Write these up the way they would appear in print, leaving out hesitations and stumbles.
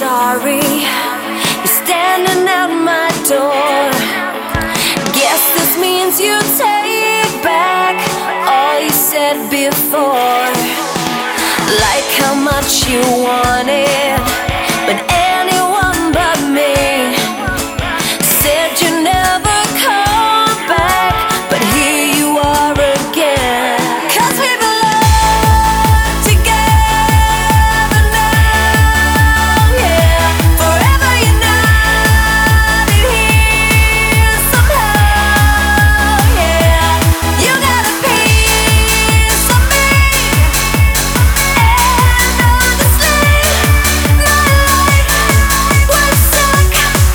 sorry. You're standing at my door. Guess this means you take back all you said before. Like how much you wanted, but anyone but me said you never come back, but here you are again. 'Cause we belong together now, yeah. Forever united here somehow, yeah. You got a piece of me, and honestly, my life would suck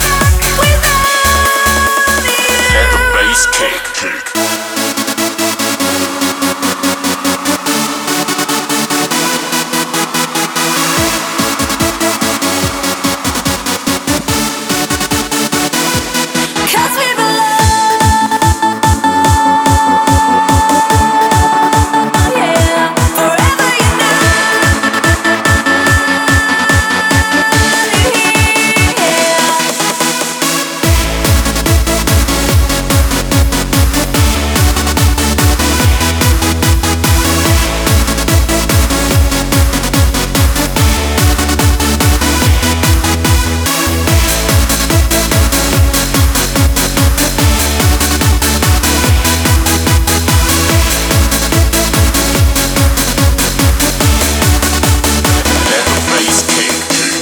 without you. Let the bass kick. Cause we belong, yeah, forever united Let the bass kick.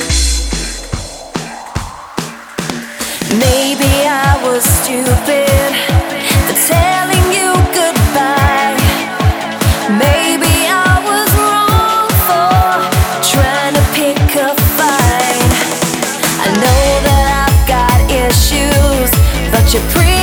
Maybe I was stupid for telling you goodbye. Maybe I was wrong for trying to pick a fight. I know that I've got issues, but you're pretty